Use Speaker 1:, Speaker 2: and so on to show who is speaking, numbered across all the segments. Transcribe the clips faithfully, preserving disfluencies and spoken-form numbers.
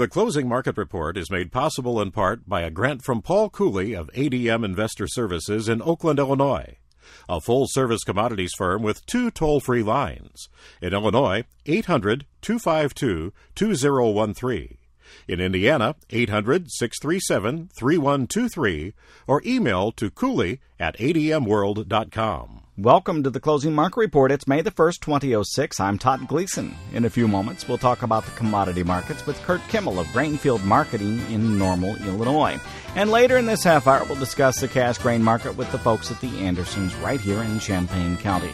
Speaker 1: The Closing Market Report is made possible in part by a grant from Paul Cooley of A D M Investor Services in Oakland, Illinois, a full-service commodities firm with two toll-free lines. In Illinois, eight hundred, two five two, two zero one three. In Indiana, eight hundred, six three seven, three one two three, or email to cooley at a d m world dot com.
Speaker 2: Welcome to the Closing Market Report. It's May the first, twenty oh six. I'm Todd Gleason. In a few moments, we'll talk about the commodity markets with Kurt Kimmel of Grainfield Marketing in Normal, Illinois. And later in this half hour, we'll discuss the cash grain market with the folks at the Andersons right here in Champaign County.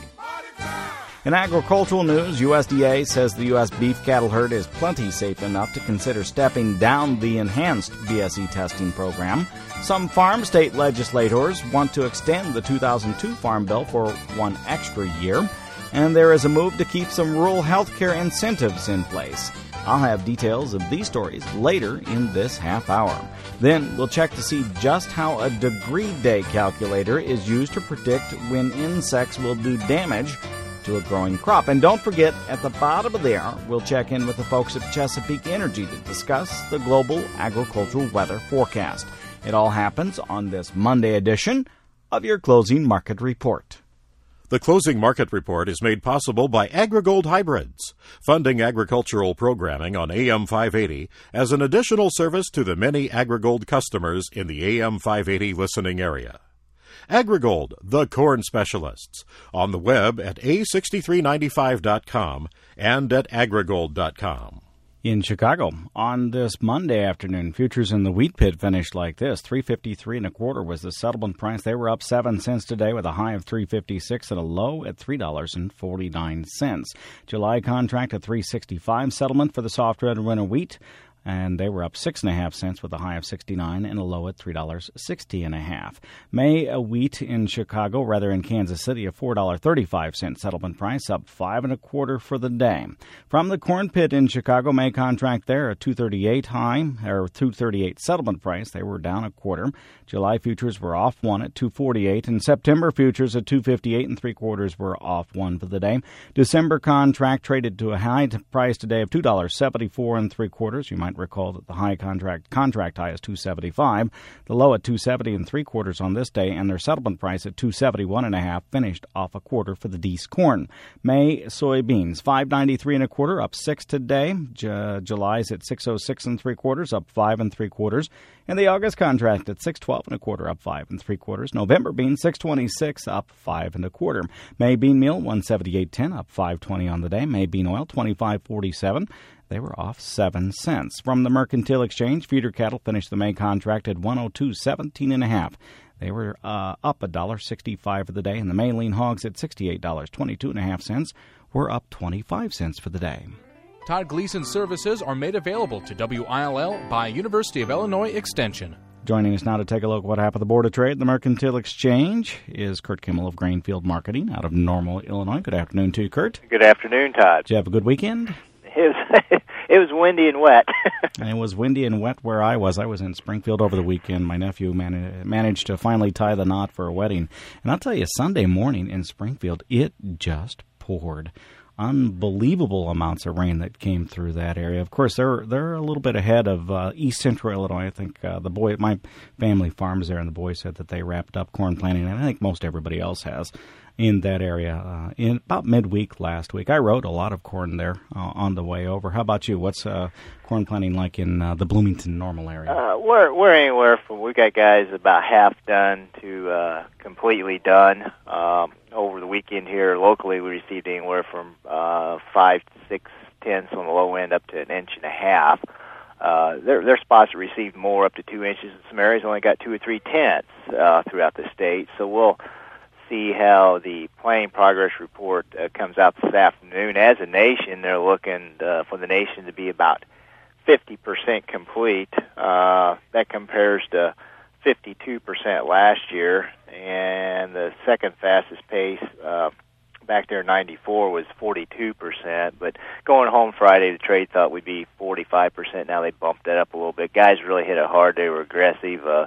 Speaker 2: In agricultural news, U S D A says the U S beef cattle herd is plenty safe enough to consider stepping down the enhanced B S E testing program. Some farm state legislators want to extend the two thousand two Farm Bill for one extra year. And there is a move to keep some rural health care incentives in place. I'll have details of these stories later in this half hour. Then we'll check to see just how a degree day calculator is used to predict when insects will do damage to a growing crop. And don't forget, at the bottom of the hour, we'll check in with the folks at Chesapeake Energy to discuss the global agricultural weather forecast. It all happens on this Monday edition of your Closing Market Report.
Speaker 1: The Closing Market Report is made possible by AgriGold Hybrids, funding agricultural programming on A M five eighty as an additional service to the many AgriGold customers in the A M five eighty listening area. AgriGold, the corn specialists, on the web at a six three nine five dot com and at agrigold dot com.
Speaker 2: In Chicago, on this Monday afternoon, futures in the wheat pit finished like this. three fifty-three and a quarter was the settlement price. They were up seven cents today with a high of three fifty-six and a low at three dollars and forty-nine cents. July contract at three sixty-five settlement for the soft red winter wheat. And they were up six and a half cents with a high of sixty-nine and a low at three dollars and sixty and a half. May a wheat in Chicago, rather in Kansas City, a four dollars and thirty-five cents settlement price, up five and a quarter for the day. From the corn pit in Chicago, May contract there, a two thirty-eight high or two thirty-eight settlement price. They were down a quarter. July futures were off one at two forty-eight, and September futures at two fifty-eight and three quarters were off one for the day. December contract traded to a high price today of two dollars and seventy-four and three quarters. You might recall that the high contract contract high is two seventy-five, the low at two seventy and three quarters on this day, and their settlement price at two seventy-one and a half, finished off a quarter for the Deese corn. May soybeans five ninety-three and a quarter, up six today. J- July's at six oh six and three quarters, up five and three quarters, and the August contract at six twelve and a quarter, up five and three quarters. November bean six twenty-six, up five and a quarter. May bean meal one seventy-eight ten, up five twenty on the day. May bean oil twenty-five forty-seven. They were off seven cents. From the Mercantile Exchange, feeder cattle finished the May contract at one oh two seventeen and a half. They were uh, up one dollar and sixty-five for the day, and the May lean hogs at sixty-eight dollars and twenty-two and a half cents were up twenty-five cents for the day.
Speaker 3: Todd Gleason services are made available to W I L L by University of Illinois Extension.
Speaker 2: Joining us now to take a look at what happened at the Board of Trade, the Mercantile Exchange, is Kurt Kimmel of Grainfield Marketing out of Normal, Illinois. Good afternoon to you, Kurt.
Speaker 4: Good afternoon, Todd.
Speaker 2: Did you have a good weekend?
Speaker 4: It was, it was windy and wet.
Speaker 2: And it was windy and wet where I was. I was in Springfield over the weekend. My nephew man- managed to finally tie the knot for a wedding. And I'll tell you, Sunday morning in Springfield, it just poured. Unbelievable amounts of rain that came through that area. Of course, they're they're a little bit ahead of uh, East Central Illinois. I think uh, the boy, my family farms there, and the boy said that they wrapped up corn planting, and I think most everybody else has in that area uh, in about midweek last week. I rode a lot of corn there uh, on the way over. How about you? What's uh, corn planting like in uh, the Bloomington Normal area?
Speaker 4: Uh, we're we're anywhere from we got guys about half done to uh, completely done. Um, over the weekend here locally, we received anywhere from uh, five to six tenths on the low end up to an inch and a half. Uh, there, there are spots that received more, up to two inches. In some areas only got two or three tenths uh, throughout the state. So we'll see how the planting progress report uh, comes out this afternoon. As a nation, they're looking uh, for the nation to be about fifty percent complete. Uh, that compares to fifty-two percent last year, and the second fastest pace uh, back there in ninety-four was forty-two percent. But going home Friday, the trade thought we'd be forty-five percent. Now they bumped that up a little bit. Guys really hit it hard. They were aggressive. Uh,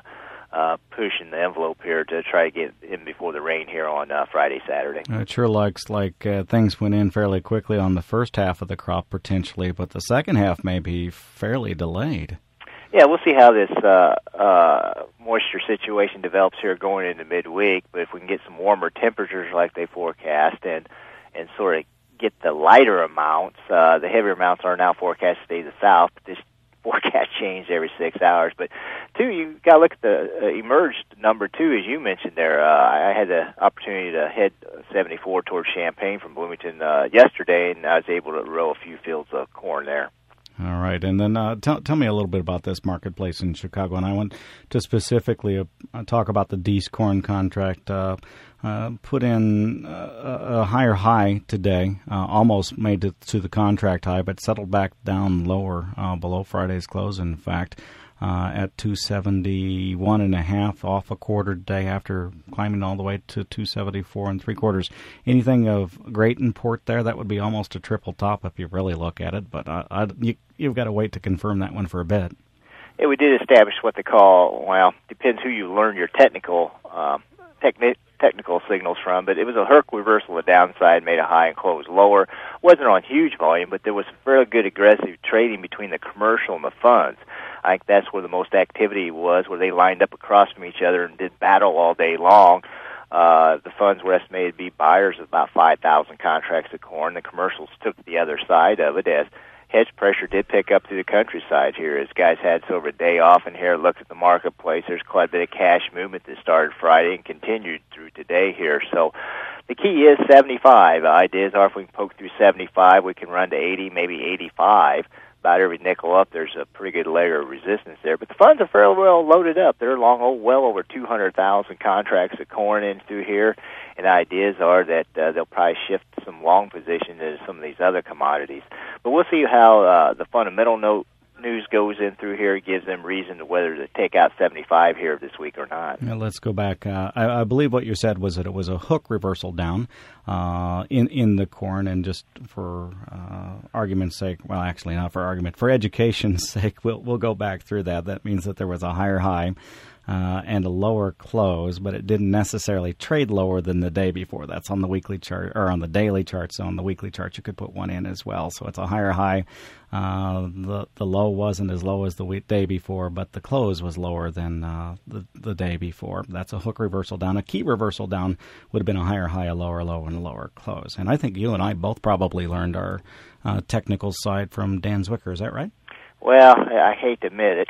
Speaker 4: uh, pushing the envelope here to try to get in before the rain here on uh, Friday, Saturday.
Speaker 2: It sure looks like uh, things went in fairly quickly on the first half of the crop potentially, but the second half may be fairly delayed.
Speaker 4: Yeah, we'll see how this uh, uh, moisture situation develops here going into midweek. But if we can get some warmer temperatures like they forecast and and sort of get the lighter amounts, uh, the heavier amounts are now forecast to stay to the south. But this forecast changes every six hours. But two, you got to look at the uh, emerged number two, as you mentioned there. Uh, I had the opportunity to head seventy-four towards Champaign from Bloomington uh, yesterday, and I was able to row a few fields of corn there.
Speaker 2: All right, and then uh, tell tell me a little bit about this marketplace in Chicago, and I want to specifically uh, talk about the Deese corn contract. Uh, uh, put in uh, a higher high today, uh, almost made it to the contract high, but settled back down lower uh, below Friday's close. In fact, uh, at two seventy-one and a half, off a quarter today after climbing all the way to two seventy-four and three quarters. Anything of great import there? That would be almost a triple top if you really look at it, but I, I, you, you've got to wait to confirm that one for a bit.
Speaker 4: Yeah, we did establish what they call, well, depends who you learn your technical um, techni- technical signals from, but it was a Herc reversal to the downside, made a high and closed lower. Wasn't on huge volume, but there was fairly good aggressive trading between the commercial and the funds. I think that's where the most activity was, where they lined up across from each other and did battle all day long. Uh, the funds were estimated to be buyers of about five thousand contracts of corn. The commercials took the other side of it as hedge pressure did pick up through the countryside here. As guys had sort of a day off and here looked at the marketplace, there's quite a bit of cash movement that started Friday and continued through today here. So the key is seventy-five. Ideas are if we can poke through seventy-five, we can run to eighty, maybe eighty-five. About every nickel up, there's a pretty good layer of resistance there. But the funds are fairly well loaded up. They're long, oh, well over two hundred thousand contracts of corn in through here. And ideas are that uh, they'll probably shift some long position into some of these other commodities. But we'll see how uh, the fundamental note news goes in through here. It gives them reason to whether to take out seventy-five here this week or not.
Speaker 2: Now let's go back. Uh, I, I believe what you said was that it was a hook reversal down uh, in in the corn, and just for uh, argument's sake, well, actually not for argument, for education's sake, we'll we'll go back through that. That means that there was a higher high uh, and a lower close, but it didn't necessarily trade lower than the day before. That's on the weekly chart or on the daily chart. So on the weekly chart, you could put one in as well. So it's a higher high. Uh, the the low wasn't as low as the week, day before, but the close was lower than uh, the the day before. That's a hook reversal down. A key reversal down would have been a higher high, a lower low, and a lower close. And I think you and I both probably learned our uh, technical side from Dan Zwicker. Is that right?
Speaker 4: Well, I hate to admit it.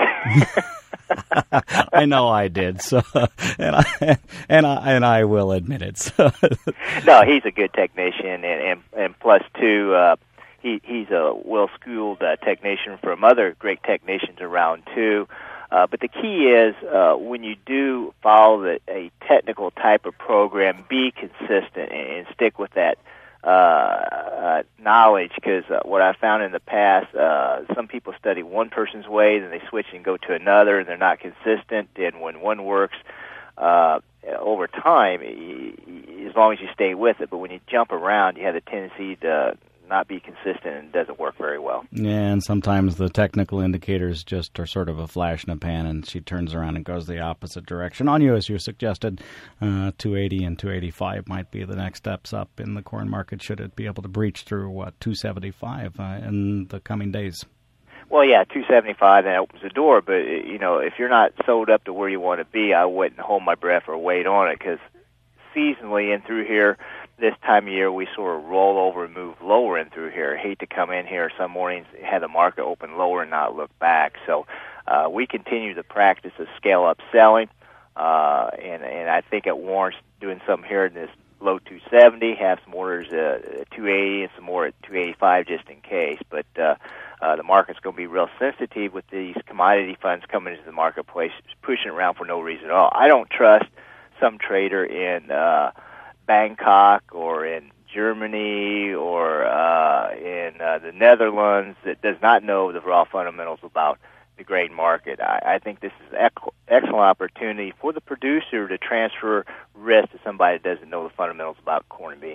Speaker 2: I know I did. So, and I and I and I will admit it. So.
Speaker 4: No, he's a good technician, and and, and plus two. Uh, He, he's a well-schooled uh, technician from other great technicians around, too. Uh, but the key is uh, when you do follow the, a technical type of program, be consistent and, and stick with that uh, uh, knowledge, because uh, what I found in the past, uh, some people study one person's way, then they switch and go to another, and they're not consistent. And when one works uh, over time, as long as you stay with it, but when you jump around, you have a tendency to not be consistent, and it doesn't work very well.
Speaker 2: Yeah, and sometimes the technical indicators just are sort of a flash in a pan, and she turns around and goes the opposite direction. On you, as you suggested, uh, two eighty and two eighty-five might be the next steps up in the corn market, should it be able to breach through, what, two seventy-five uh, in the coming days.
Speaker 4: Well, yeah, two seventy-five, that opens the door, but, you know, if you're not sold up to where you want to be, I wouldn't hold my breath or wait on it, because seasonally and through here, this time of year, we sort of roll over and move lower in through here. I hate to come in here some mornings, have the market open lower and not look back. So uh, we continue the practice of scale-up selling, uh, and, and I think it warrants doing something here in this low two seventy, have some orders uh, at two eighty and some more at two eighty-five just in case. But uh, uh, the market's going to be real sensitive with these commodity funds coming into the marketplace, pushing around for no reason at all. I don't trust some trader in uh, Bangkok or in Germany or uh, in uh, the Netherlands that does not know the raw fundamentals about the grain market. I, I think this is an ec- excellent opportunity for the producer to transfer risk to somebody that doesn't know the fundamentals about corn and beans.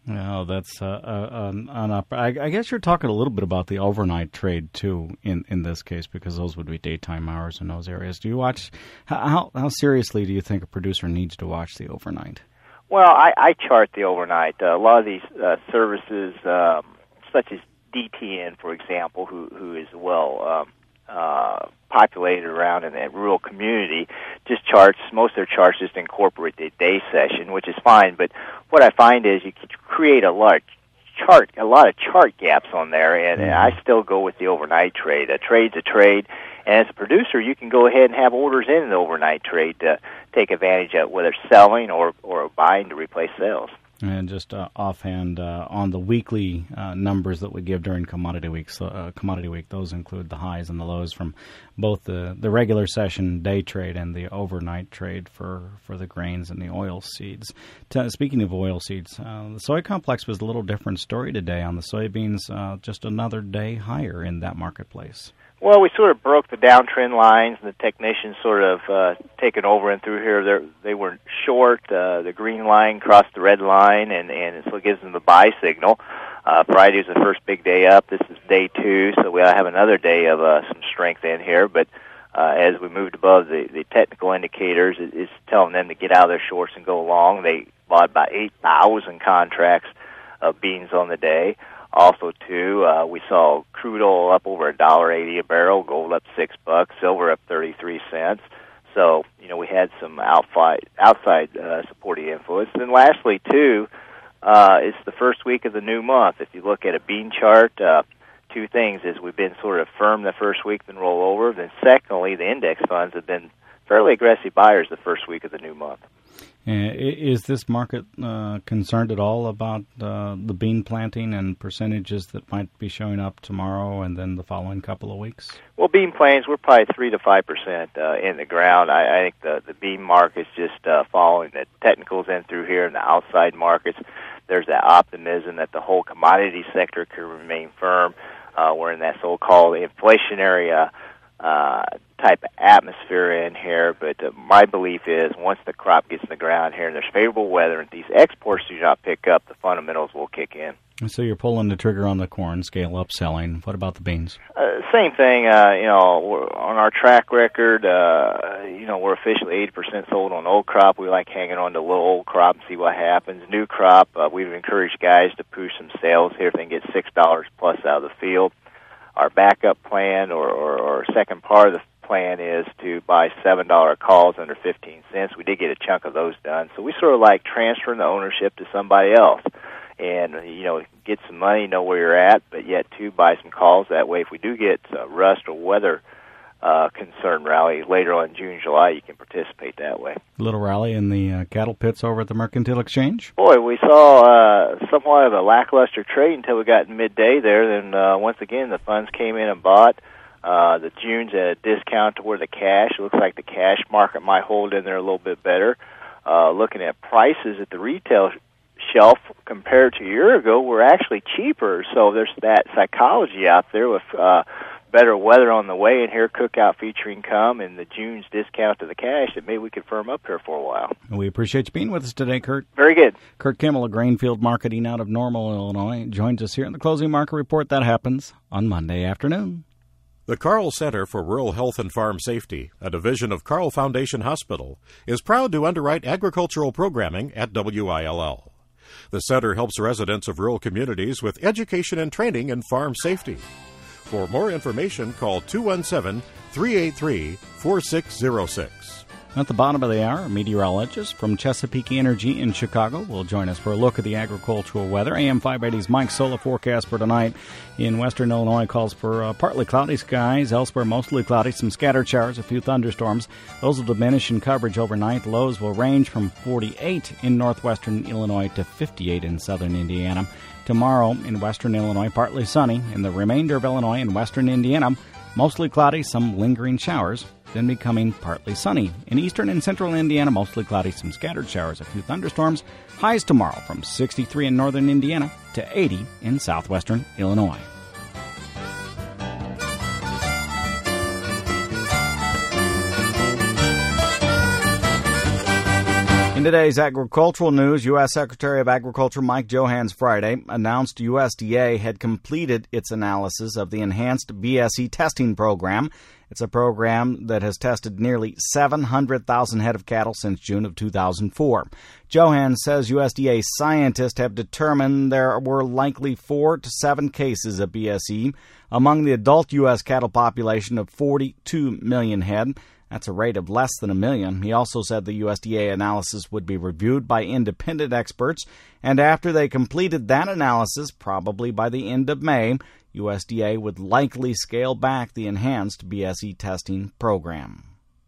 Speaker 2: Well, that's uh, uh, an, an up. I, I guess you're talking a little bit about the overnight trade too, in, in this case, because those would be daytime hours in those areas. Do you watch? How how seriously do you think a producer needs to watch the overnight?
Speaker 4: Well, I, I chart the overnight. Uh, a lot of these uh, services, um, such as D T N, for example, who who is well um, uh, populated around in that rural community, just charts, most of their charts just incorporate the day session, which is fine. But what I find is you can create a large chart, a lot of chart gaps on there, and, and I still go with the overnight trade. A trade's a trade, and as a producer, you can go ahead and have orders in the overnight trade to take advantage of whether selling or, or buying to replace sales.
Speaker 2: And just uh, offhand, uh, on the weekly uh, numbers that we give during Commodity Week, so, uh, Commodity Week, those include the highs and the lows from both the, the regular session day trade and the overnight trade for, for the grains and the oil seeds. T- speaking of oil seeds, uh, the soy complex was a little different story today on the soybeans, uh, just another day higher in that marketplace.
Speaker 4: Well, we sort of broke the downtrend lines, and the technicians sort of uh, taken over and through here. They're, they were short. Uh, the green line crossed the red line, and, and so it gives them the buy signal. Uh, Friday was the first big day up. This is day two, so we'll have another day of uh, some strength in here. But uh, as we moved above the, the technical indicators, it, it's telling them to get out of their shorts and go long. They bought about eight thousand contracts of beans on the day. Also, too, uh, we saw crude oil up over a dollar eighty a barrel, gold up six bucks, silver up thirty-three cents. So, you know, we had some outside outside uh, supporting influence. And then, lastly, too, uh, it's the first week of the new month. If you look at a bean chart, uh, two things is we've been sort of firm the first week, then roll over. Then, secondly, the index funds have been fairly aggressive buyers the first week of the new month.
Speaker 2: Uh, is this market uh, concerned at all about uh, the bean planting and percentages that might be showing up tomorrow and then the following couple of weeks?
Speaker 4: Well, bean plantings, we're probably three to five percent uh, in the ground. I, I think the, the bean market's just uh, following the technicals in through here in the outside markets. There's that optimism that the whole commodity sector can remain firm. Uh, we're in that so-called inflationary uh, uh, type of atmosphere in here, but uh, my belief is once the crop gets in the ground here and there's favorable weather and these exports do not pick up, the fundamentals will kick in.
Speaker 2: So you're pulling the trigger on the corn, scale up selling. What about the beans?
Speaker 4: Uh, same thing. Uh, you know, we're, on our track record, uh, you know, we're officially eighty percent sold on old crop. We like hanging on to little old crop and see what happens. New crop, uh, we've encouraged guys to push some sales here if they can get six dollars plus out of the field. Our backup plan or, or, or second part of the plan is to buy seven dollar calls under fifteen cents. We did get a chunk of those done. So we sort of like transferring the ownership to somebody else. And, you know, get some money, know where you're at, but yet, too, buy some calls. That way, if we do get uh, rust or weather uh, concern rally later on in June, July, you can participate that way.
Speaker 2: A little rally in the uh, cattle pits over at the Mercantile Exchange?
Speaker 4: Boy, we saw uh, somewhat of a lackluster trade until we got midday there. Then, uh, once again, the funds came in and bought. Uh, the June's at a discount to where the cash. It looks like the cash market might hold in there a little bit better. Uh, looking at prices at the retail shelf compared to a year ago, we're actually cheaper. So there's that psychology out there with uh, better weather on the way, and here cookout featuring come and the June's discount to the cash that maybe we could firm up here for a while.
Speaker 2: We appreciate you being with us today, Kurt.
Speaker 4: Very good.
Speaker 2: Kurt Kimmel of Grainfield Marketing out of Normal, Illinois, joins us here in the Closing Market Report. That happens on Monday afternoon.
Speaker 1: The Carl Center for Rural Health and Farm Safety, a division of Carl Foundation Hospital, is proud to underwrite agricultural programming at W I L L. The center helps residents of rural communities with education and training in farm safety. For more information, call two one seven, three eight three, four six zero six.
Speaker 2: At the bottom of the hour, a meteorologist from Chesapeake Energy in Chicago will join us for a look at the agricultural weather. A M five eighty's Mike Sola forecast for tonight in western Illinois calls for uh, partly cloudy skies. Elsewhere, mostly cloudy, some scattered showers, a few thunderstorms. Those will diminish in coverage overnight. Lows will range from forty-eight in northwestern Illinois to fifty-eight in southern Indiana. Tomorrow in western Illinois, partly sunny. In the remainder of Illinois and western Indiana, mostly cloudy, some lingering showers, then becoming partly sunny. In eastern and central Indiana, mostly cloudy, some scattered showers, a few thunderstorms. Highs tomorrow from sixty-three in northern Indiana to eighty in southwestern Illinois. In today's agricultural news, U S. Secretary of Agriculture Mike Johanns Friday announced U S D A had completed its analysis of the enhanced B S E testing program. It's a program that has tested nearly seven hundred thousand head of cattle since June of two thousand four. Johanns says U S D A scientists have determined there were likely four to seven cases of B S E among the adult U S cattle population of forty-two million head. That's a rate of less than a million. He also said the U S D A analysis would be reviewed by independent experts, and after they completed that analysis, probably by the end of May, U S D A would likely scale back the enhanced B S E testing program.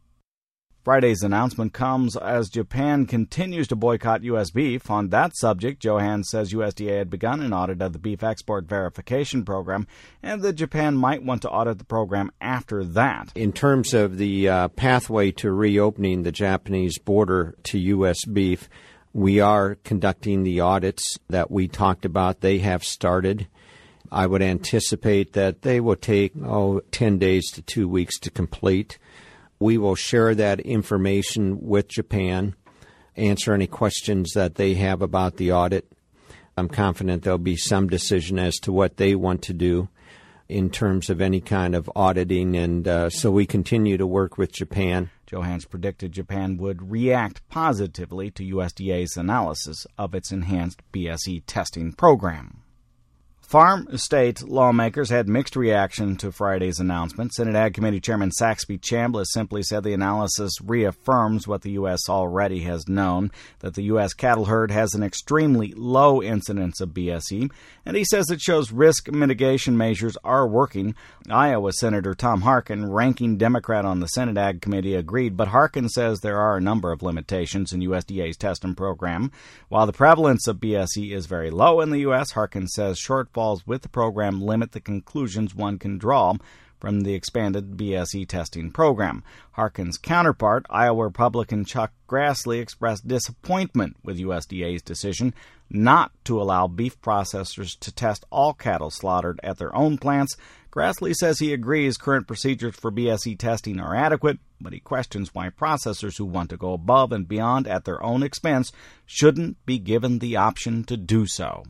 Speaker 2: Friday's announcement comes as Japan continues to boycott U S beef. On that subject, Johanns says U S D A had begun an audit of the beef export verification program and that Japan might want to audit the program after that.
Speaker 5: In terms of the uh, pathway to reopening the Japanese border to U S beef, we are conducting the audits that we talked about. They have started. I would anticipate that they will take, oh, ten days to two weeks to complete. We will share that information with Japan, answer any questions that they have about the audit. I'm confident there'll be some decision as to what they want to do in terms of any kind of auditing, and uh, so we continue to work with Japan.
Speaker 2: Johanns predicted Japan would react positively to U S D A's analysis of its enhanced B S E testing program. Farm state lawmakers had mixed reaction to Friday's announcement. Senate Ag Committee Chairman Saxby Chambliss simply said the analysis reaffirms what the U S already has known, that the U S cattle herd has an extremely low incidence of B S E, and he says it shows risk mitigation measures are working. Iowa Senator Tom Harkin, ranking Democrat on the Senate Ag Committee, agreed, but Harkin says there are a number of limitations in U S D A's testing program. While the prevalence of B S E is very low in the U S, Harkin says shortfalls with the program limit the conclusions one can draw from the expanded B S E testing program. Harkin's counterpart, Iowa Republican Chuck Grassley, expressed disappointment with U S D A's decision not to allow beef processors to test all cattle slaughtered at their own plants. Grassley says he agrees current procedures for B S E testing are adequate, but he questions why processors who want to go above and beyond at their own expense shouldn't be given the option to do so.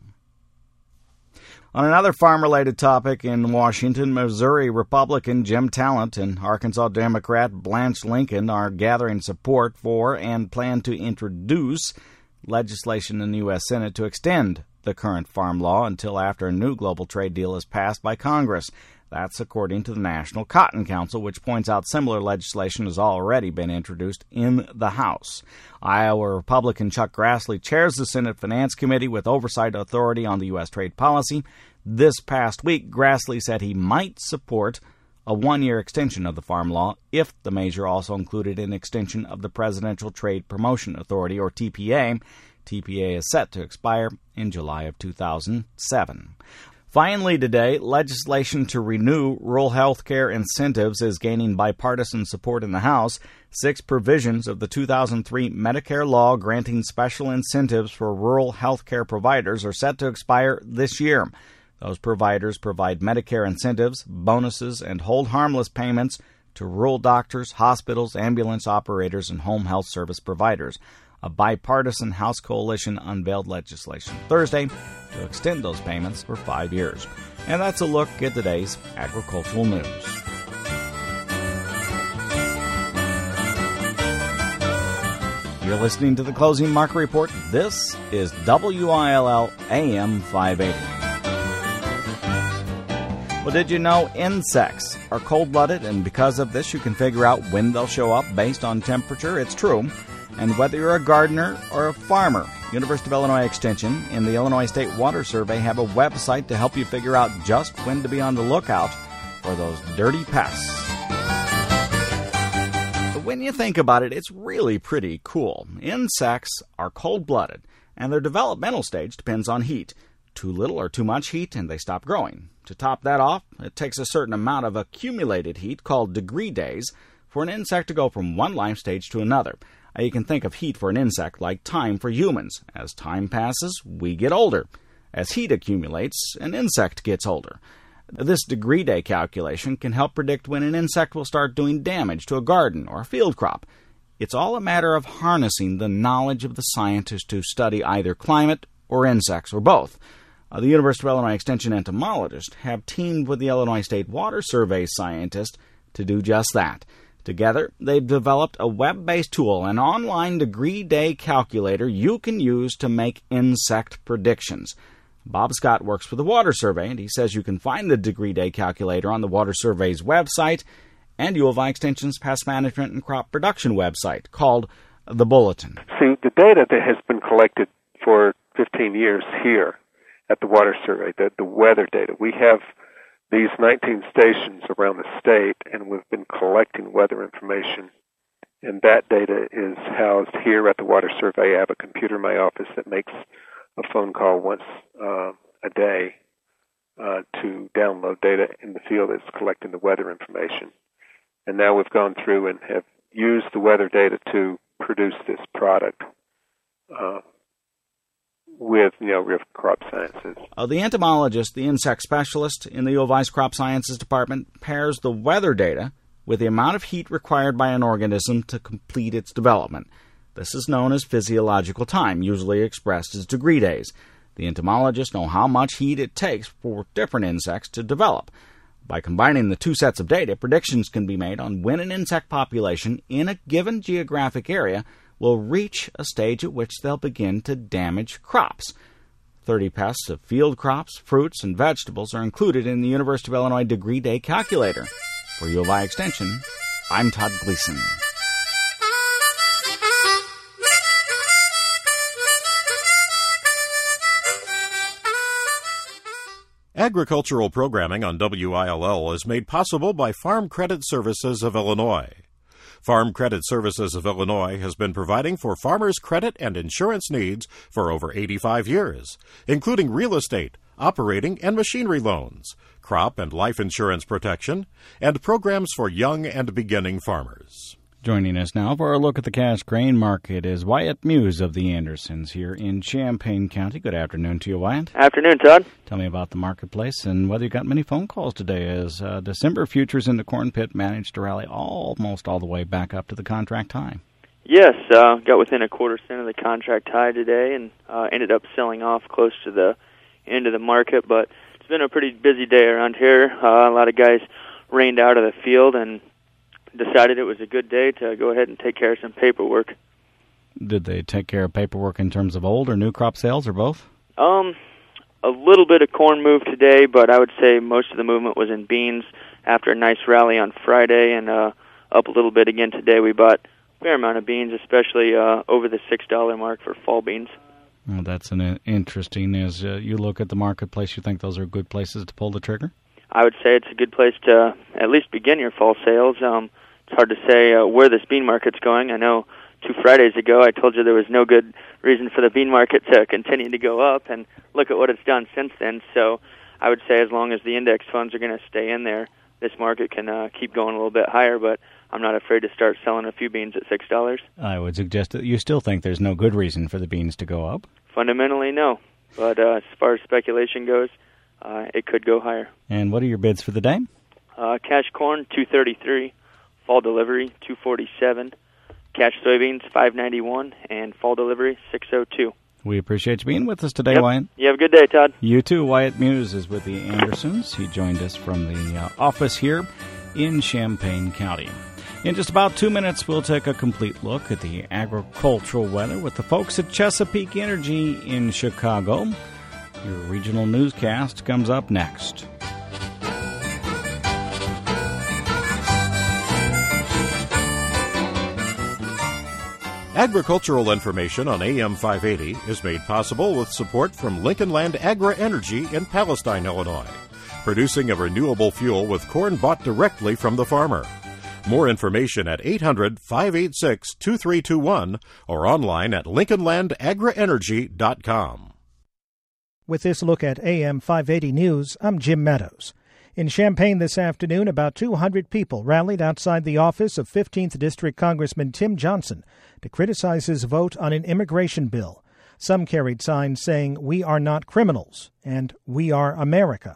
Speaker 2: On another farm-related topic in Washington, Missouri Republican Jim Talent and Arkansas Democrat Blanche Lincoln are gathering support for and plan to introduce legislation in the U S. Senate to extend the current farm law until after a new global trade deal is passed by Congress. That's according to the National Cotton Council, which points out similar legislation has already been introduced in the House. Iowa Republican Chuck Grassley chairs the Senate Finance Committee with oversight authority on the U S trade policy. This past week, Grassley said he might support a one-year extension of the farm law if the measure also included an extension of the Presidential Trade Promotion Authority, or T P A. T P A is set to expire in July of two thousand seven. Finally today, legislation to renew rural health care incentives is gaining bipartisan support in the House. Six provisions of the two thousand three Medicare law granting special incentives for rural health care providers are set to expire this year. Those providers provide Medicare incentives, bonuses, and hold harmless payments to rural doctors, hospitals, ambulance operators, and home health service providers. A bipartisan House coalition unveiled legislation Thursday to extend those payments for five years. And that's a look at today's agricultural news. You're listening to the Closing Market Report. This is W I L L A M five eighty. Well, did you know insects are cold-blooded, and because of this you can figure out when they'll show up based on temperature? It's true. And whether you're a gardener or a farmer, University of Illinois Extension and the Illinois State Water Survey have a website to help you figure out just when to be on the lookout for those dirty pests. But when you think about it, it's really pretty cool. Insects are cold-blooded, and their developmental stage depends on heat. Too little or too much heat, and they stop growing. To top that off, it takes a certain amount of accumulated heat, called degree days, for an insect to go from one life stage to another. You can think of heat for an insect like time for humans. As time passes, we get older. As heat accumulates, an insect gets older. This degree day calculation can help predict when an insect will start doing damage to a garden or a field crop. It's all a matter of harnessing the knowledge of the scientists to study either climate or insects or both. Uh, the University of Illinois Extension entomologists have teamed with the Illinois State Water Survey scientists to do just that. Together, they've developed a web-based tool, an online degree day calculator you can use to make insect predictions. Bob Scott works for the Water Survey, and he says you can find the degree day calculator on the Water Survey's website and U of I Extension's Pest Management and Crop Production website called The Bulletin.
Speaker 6: See, the data that has been collected for fifteen years here at the Water Survey, the, the weather data, we have these nineteen stations around the state, and we've been collecting weather information, and that data is housed here at the Water Survey. I have a computer in my office that makes a phone call once uh, a day uh, to download data in the field that's collecting the weather information. And now we've gone through and have used the weather data to produce this product uh, with, you know, with Crop Sciences.
Speaker 2: Uh, the entomologist, the insect specialist in the U of I's Crop Sciences Department, pairs the weather data with the amount of heat required by an organism to complete its development. This is known as physiological time, usually expressed as degree days. The entomologists know how much heat it takes for different insects to develop. By combining the two sets of data, predictions can be made on when an insect population in a given geographic area will reach a stage at which they'll begin to damage crops. Thirty pests of field crops, fruits, and vegetables are included in the University of Illinois Degree Day Calculator. For U of I Extension, I'm Todd Gleason.
Speaker 1: Agricultural programming on W I L L is made possible by Farm Credit Services of Illinois. Farm Credit Services of Illinois has been providing for farmers' credit and insurance needs for over eighty-five years, including real estate, operating and machinery loans, crop and life insurance protection, and programs for young and beginning farmers.
Speaker 2: Joining us now for a look at the cash grain market is Wyatt Muse of the Andersons here in Champaign County. Good afternoon to you, Wyatt.
Speaker 7: Afternoon, Todd.
Speaker 2: Tell me about the marketplace and whether you got many phone calls today as uh, December futures in the corn pit managed to rally almost all the way back up to the contract high.
Speaker 7: Yes, uh, got within a quarter cent of the contract high today and uh, ended up selling off close to the end of the market, but it's been a pretty busy day around here. Uh, a lot of guys rained out of the field and decided it was a good day to go ahead and take care of some paperwork.
Speaker 2: Did they take care of paperwork in terms of old or new crop sales or both?
Speaker 7: Um, a little bit of corn moved today, but I would say most of the movement was in beans after a nice rally on Friday and uh, up a little bit again today. We bought a fair amount of beans, especially uh, over the six dollar mark for fall beans.
Speaker 2: Well, that's an interesting. As uh, you look at the marketplace, you think those are good places to pull the trigger?
Speaker 7: I would say it's a good place to at least begin your fall sales. Um, it's hard to say uh, where this bean market's going. I know two Fridays ago I told you there was no good reason for the bean market to continue to go up, and look at what it's done since then. So I would say as long as the index funds are going to stay in there, this market can uh, keep going a little bit higher, but I'm not afraid to start selling a few beans at six dollars.
Speaker 2: I would suggest that you still think there's no good reason for the beans to go up?
Speaker 7: Fundamentally, no. But uh, as far as speculation goes, uh, it could go higher.
Speaker 2: And what are your bids for the day?
Speaker 7: Uh, cash corn, two thirty-three. Fall delivery, two forty-seven. Cash soybeans, five ninety-one. And fall delivery, six oh two.
Speaker 2: We appreciate you being with us today,
Speaker 7: yep.
Speaker 2: Wyatt.
Speaker 7: You have a good day, Todd.
Speaker 2: You too. Wyatt Muse is with the Andersons. He joined us from the uh, office here in Champaign County. In just about two minutes, we'll take a complete look at the agricultural weather with the folks at Chesapeake Energy in Chicago. Your regional newscast comes up next.
Speaker 1: Agricultural information on A M five eighty is made possible with support from Lincoln Land Agri-Energy in Palestine, Illinois, producing a renewable fuel with corn bought directly from the farmer. More information at eight hundred, five eight six, two three two one or online at lincoln land agri energy dot com.
Speaker 8: With this look at A M five eighty News, I'm Jim Meadows. In Champaign this afternoon, about two hundred people rallied outside the office of fifteenth District Congressman Tim Johnson to criticize his vote on an immigration bill. Some carried signs saying, "We are not criminals," and "We are America."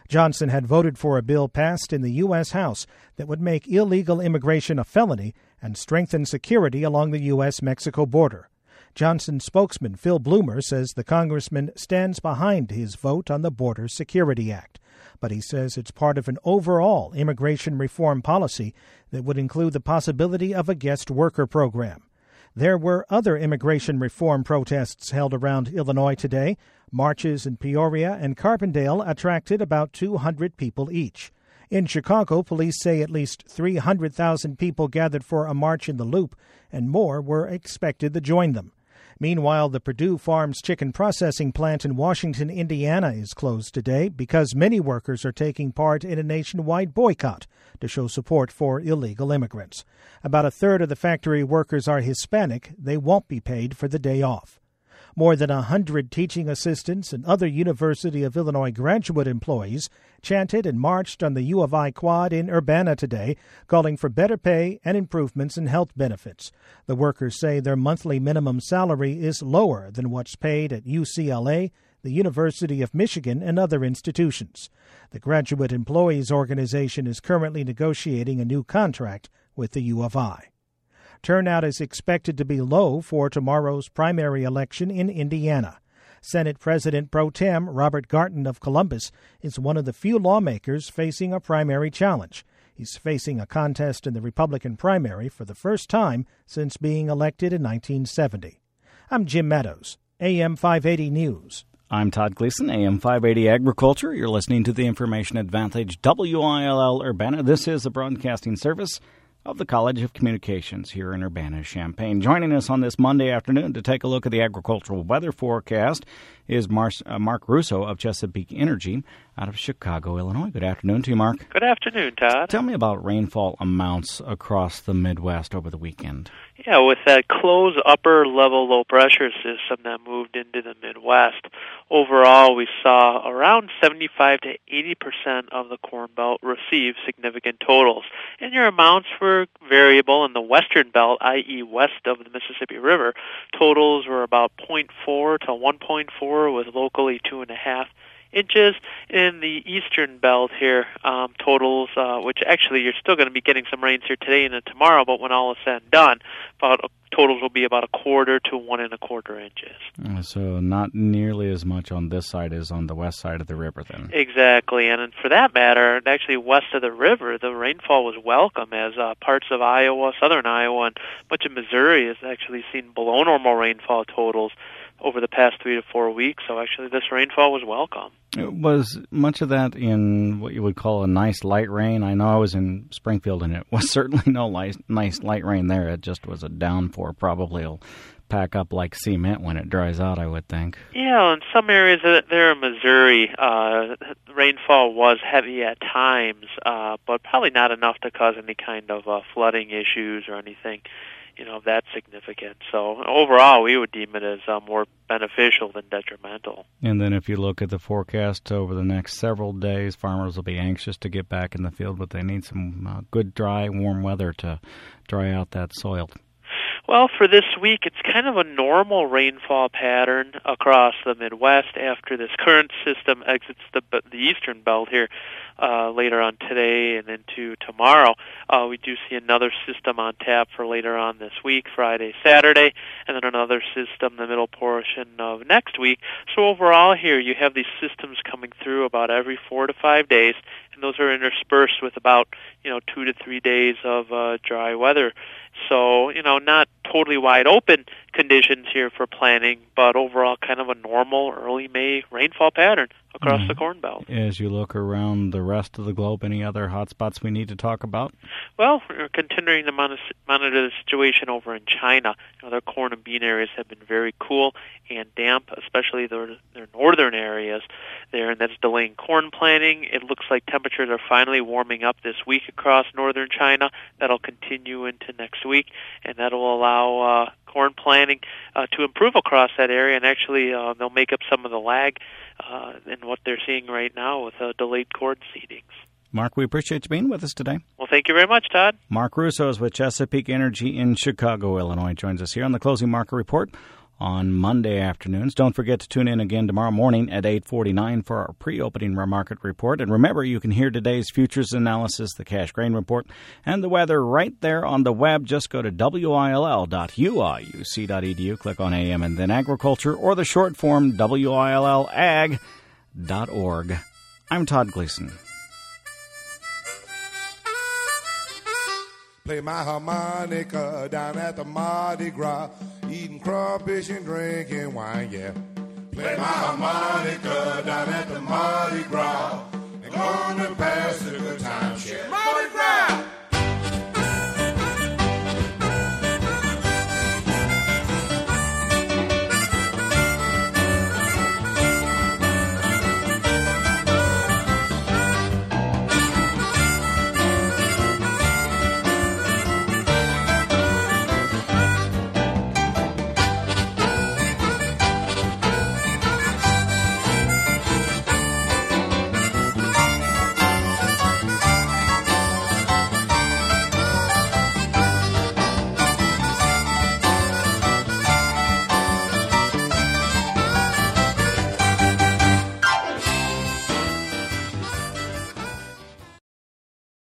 Speaker 8: Johnson had voted for a bill passed in the U S. House that would make illegal immigration a felony and strengthen security along the U S Mexico border. Johnson spokesman Phil Bloomer says the congressman stands behind his vote on the Border Security Act, but he says it's part of an overall immigration reform policy that would include the possibility of a guest worker program. There were other immigration reform protests held around Illinois today. Marches in Peoria and Carbondale attracted about two hundred people each. In Chicago, police say at least three hundred thousand people gathered for a march in the Loop, and more were expected to join them. Meanwhile, the Purdue Farms chicken processing plant in Washington, Indiana is closed today because many workers are taking part in a nationwide boycott to show support for illegal immigrants. About a third of the factory workers are Hispanic. They won't be paid for the day off. More than a hundred teaching assistants and other University of Illinois graduate employees chanted and marched on the U of I quad in Urbana today, calling for better pay and improvements in health benefits. The workers say their monthly minimum salary is lower than what's paid at U C L A, the University of Michigan, and other institutions. The Graduate Employees Organization is currently negotiating a new contract with the U of I. Turnout is expected to be low for tomorrow's primary election in Indiana. Senate President Pro Tem Robert Garton of Columbus is one of the few lawmakers facing a primary challenge. He's facing a contest in the Republican primary for the first time since being elected in nineteen seventy. I'm Jim Meadows, A M five eighty News.
Speaker 2: I'm Todd Gleason, A M five eighty Agriculture. You're listening to the Information Advantage, W I L L Urbana. This is the broadcasting service of the College of Communications here in Urbana-Champaign. Joining us on this Monday afternoon to take a look at the agricultural weather forecast is Mar- uh, Mark Russo of Chesapeake Energy out of Chicago, Illinois. Good afternoon to you, Mark.
Speaker 9: Good afternoon, Todd.
Speaker 2: Tell me about rainfall amounts across the Midwest over the weekend.
Speaker 9: Yeah, with that close upper-level low-pressure system that moved into the Midwest, overall we saw around seventy-five to eighty percent of the Corn Belt receive significant totals. And your amounts were variable in the Western Belt, that is west of the Mississippi River. Totals were about zero point four to one point four, with locally two point five inches. In the Eastern Belt here, um, totals, uh, which actually you're still going to be getting some rains here today and tomorrow, but when all is said and done, about uh, totals will be about a quarter to one and a quarter inches.
Speaker 2: So not nearly as much on this side as on the west side of the river then.
Speaker 9: Exactly, and for that matter, actually west of the river, the rainfall was welcome as uh, parts of Iowa, southern Iowa, and much of Missouri has actually seen below normal rainfall totals over the past three to four weeks, so actually this rainfall was welcome.
Speaker 2: Was much of that in what you would call a nice light rain? I know I was in Springfield, and it was certainly no light, nice light rain there. It just was a downpour. Probably will pack up like cement when it dries out, I would think.
Speaker 9: Yeah, in some areas there in Missouri, uh, rainfall was heavy at times, uh, but probably not enough to cause any kind of uh, flooding issues or anything, you know, that's significant. So overall, we would deem it as uh, more beneficial than detrimental.
Speaker 2: And then if you look at the forecast over the next several days, farmers will be anxious to get back in the field, but they need some uh, good, dry, warm weather to dry out that soil.
Speaker 9: Well, for this week, it's kind of a normal rainfall pattern across the Midwest after this current system exits the the eastern belt here uh, later on today and into tomorrow. Uh, we do see another system on tap for later on this week, Friday, Saturday, and then another system the middle portion of next week. So overall here, you have these systems coming through about every four to five days, and those are interspersed with about, you know, two to three days of uh, dry weather. So, you know, not totally wide open conditions here for planting, but overall kind of a normal early May rainfall pattern across mm. the Corn Belt.
Speaker 2: As you look around the rest of the globe, any other hot spots we need to talk about?
Speaker 9: Well, we're continuing to monitor the situation over in China. You know, their corn and bean areas have been very cool and damp, especially their, their northern areas there, and that's delaying corn planting. It looks like temperatures are finally warming up this week across northern China. That'll continue into next week, and that'll allow uh, corn planting uh, to improve across that area, and actually uh, they'll make up some of the lag uh, in what they're seeing right now with uh, delayed corn seedings.
Speaker 2: Mark, we appreciate you being with us today.
Speaker 9: Well, thank you very much, Todd.
Speaker 2: Mark Russo is with Chesapeake Energy in Chicago, Illinois. Joins us here on the Closing Market Report on Monday afternoons. Don't forget to tune in again tomorrow morning at eight forty-nine for our pre-opening market report. And remember, you can hear today's futures analysis, the cash grain report, and the weather right there on the web. Just go to W I L L dot U I U C dot E D U, click on A M and then Agriculture, or the short form W I L L ag dot org. I'm Todd Gleason.
Speaker 10: Play my harmonica down at the Mardi Gras, eating crawfish and drinking wine, yeah. Play my harmonica down at the Mardi Gras, and gonna pass a good time, share. Mardi Gras!